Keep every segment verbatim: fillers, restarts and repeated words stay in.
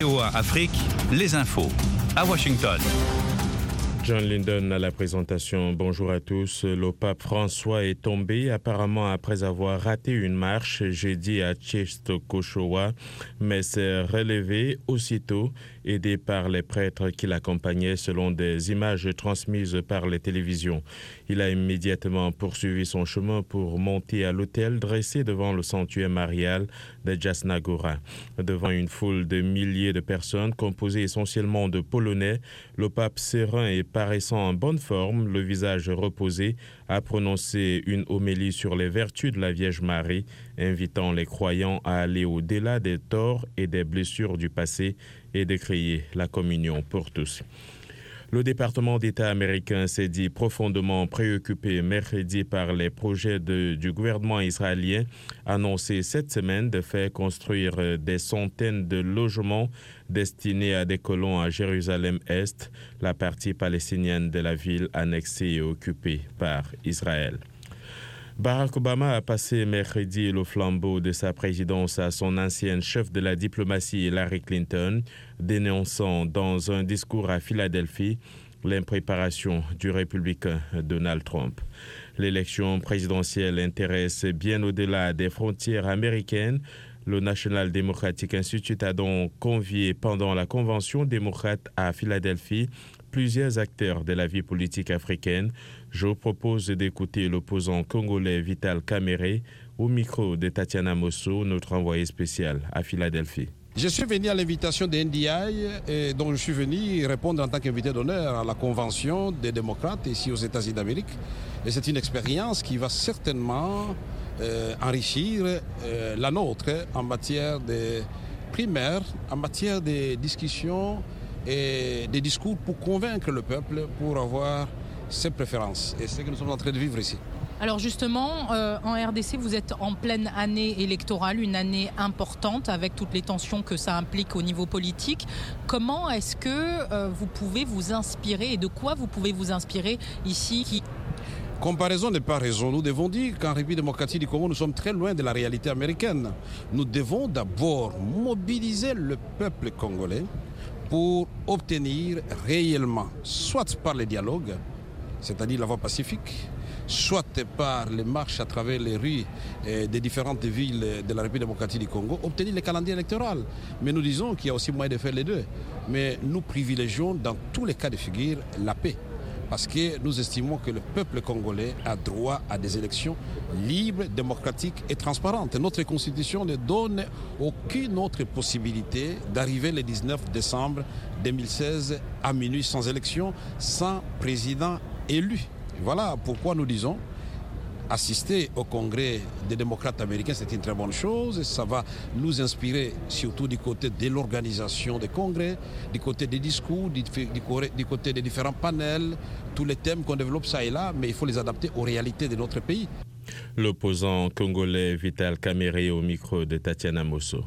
V O A Afrique, les infos, à Washington. John Lindon à la présentation. Bonjour à tous. Le pape François est tombé apparemment après avoir raté une marche jeudi à Czestochowa, mais s'est relevé aussitôt, aidé par les prêtres qui l'accompagnaient selon des images transmises par les télévisions. Il a immédiatement poursuivi son chemin pour monter à l'hôtel dressé devant le sanctuaire marial de Jasna Góra. Devant une foule de milliers de personnes composée essentiellement de Polonais, le pape serein et paraissant en bonne forme, le visage reposé, a prononcé une homélie sur les vertus de la Vierge Marie, invitant les croyants à aller au-delà des torts et des blessures du passé et de créer la communion pour tous. Le département d'État américain s'est dit profondément préoccupé mercredi par les projets de, du gouvernement israélien annoncés cette semaine de faire construire des centaines de logements destinés à des colons à Jérusalem-Est, la partie palestinienne de la ville annexée et occupée par Israël. Barack Obama a passé mercredi le flambeau de sa présidence à son ancienne chef de la diplomatie Hillary Clinton, dénonçant dans un discours à Philadelphie l'impréparation du républicain Donald Trump. L'élection présidentielle intéresse bien au-delà des frontières américaines. Le National Democratic Institute a donc convié pendant la convention démocrate à Philadelphie plusieurs acteurs de la vie politique africaine. Je vous propose d'écouter l'opposant congolais Vital Kamerhe au micro de Tatiana Mosso, notre envoyé spécial à Philadelphie. Je suis venu à l'invitation de N D I, et dont je suis venu répondre en tant qu'invité d'honneur à la convention des démocrates ici aux États-Unis d'Amérique. Et c'est une expérience qui va certainement euh, enrichir euh, la nôtre en matière de primaires, en matière de discussions et des discours pour convaincre le peuple pour avoir ses préférences. Et c'est ce que nous sommes en train de vivre ici. Alors justement, euh, en R D C, vous êtes en pleine année électorale, une année importante avec toutes les tensions que ça implique au niveau politique. Comment est-ce que euh, vous pouvez vous inspirer et de quoi vous pouvez vous inspirer ici qui... Comparaison n'est pas raison. Nous devons dire qu'en République démocratique du Congo, nous sommes très loin de la réalité américaine. Nous devons d'abord mobiliser le peuple congolais pour obtenir réellement, soit par le dialogue, c'est-à-dire la voie pacifique, soit par les marches à travers les rues des différentes villes de la République démocratique du Congo, obtenir le calendrier électoral. Mais nous disons qu'il y a aussi moyen de faire les deux. Mais nous privilégions dans tous les cas de figure la paix. Parce que nous estimons que le peuple congolais a droit à des élections libres, démocratiques et transparentes. Notre constitution ne donne aucune autre possibilité d'arriver le dix-neuf décembre deux mille seize à minuit sans élection, sans président élu. Voilà pourquoi nous disons assister au congrès des démocrates américains, c'est une très bonne chose. Ça va nous inspirer surtout du côté de l'organisation des congrès, du côté des discours, du, du côté des différents panels, tous les thèmes qu'on développe ça et là, mais il faut les adapter aux réalités de notre pays. L'opposant congolais Vital Kamerhe au micro de Tatiana Mosso.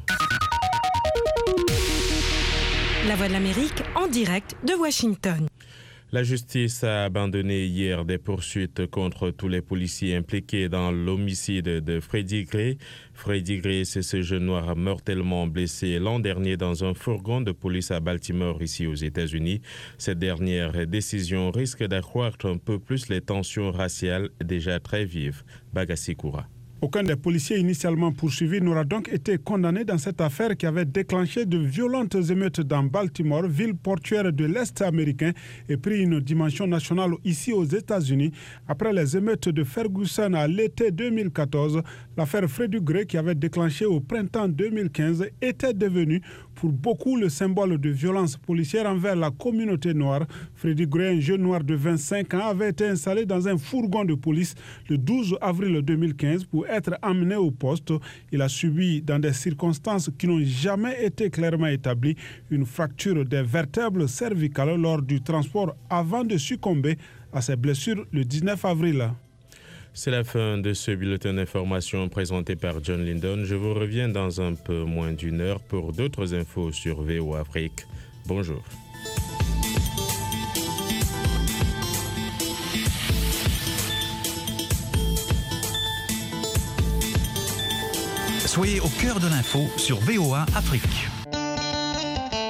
La Voix de l'Amérique en direct de Washington. La justice a abandonné hier des poursuites contre tous les policiers impliqués dans l'homicide de Freddie Gray. Freddie Gray, c'est ce jeune noir mortellement blessé l'an dernier dans un fourgon de police à Baltimore, ici aux États-Unis. Cette dernière décision risque d'accroître un peu plus les tensions raciales déjà très vives. Bagassi Koura. Aucun des policiers initialement poursuivis n'aura donc été condamné dans cette affaire qui avait déclenché de violentes émeutes dans Baltimore, ville portuaire de l'Est américain, et pris une dimension nationale ici aux États-Unis. Après les émeutes de Ferguson à l'été deux mille quatorze, l'affaire Freddie Gray, qui avait déclenché au printemps deux mille quinze, était devenue pour beaucoup le symbole de violence policière envers la communauté noire. Freddie Gray, un jeune noir de vingt-cinq ans, avait été installé dans un fourgon de police le douze avril deux mille quinze pour être amené au poste. Il a subi, dans des circonstances qui n'ont jamais été clairement établies, une fracture des vertèbres cervicales lors du transport avant de succomber à ses blessures le dix-neuf avril. C'est la fin de ce bulletin d'information présenté par John Lindon. Je vous reviens dans un peu moins d'une heure pour d'autres infos sur V O A Afrique. Bonjour. Soyez au cœur de l'info sur V O A Afrique.